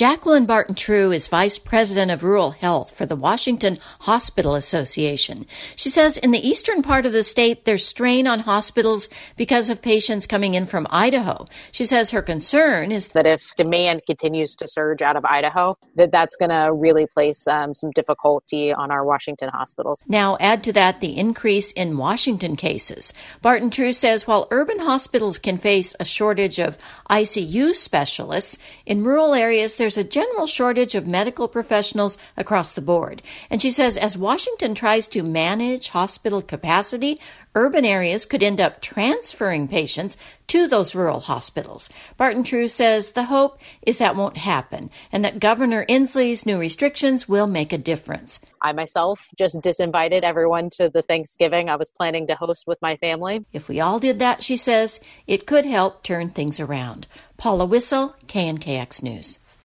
Jacqueline Barton-True is Vice President of Rural Health for the Washington Hospital Association. She says in the eastern part of the state, there's strain on hospitals because of patients coming in from Idaho. She says her concern is that if demand continues to surge out of Idaho, that's going to really place some difficulty on our Washington hospitals. Now add to that the increase in Washington cases. Barton-True says while urban hospitals can face a shortage of ICU specialists, in rural areas there's a general shortage of medical professionals across the board. And she says as Washington tries to manage hospital capacity, urban areas could end up transferring patients to those rural hospitals. Barton-True says the hope is that won't happen and that Governor Inslee's new restrictions will make a difference. I myself just disinvited everyone to the Thanksgiving I was planning to host with my family. If we all did that, she says, it could help turn things around. Paula Wissel, KNKX News.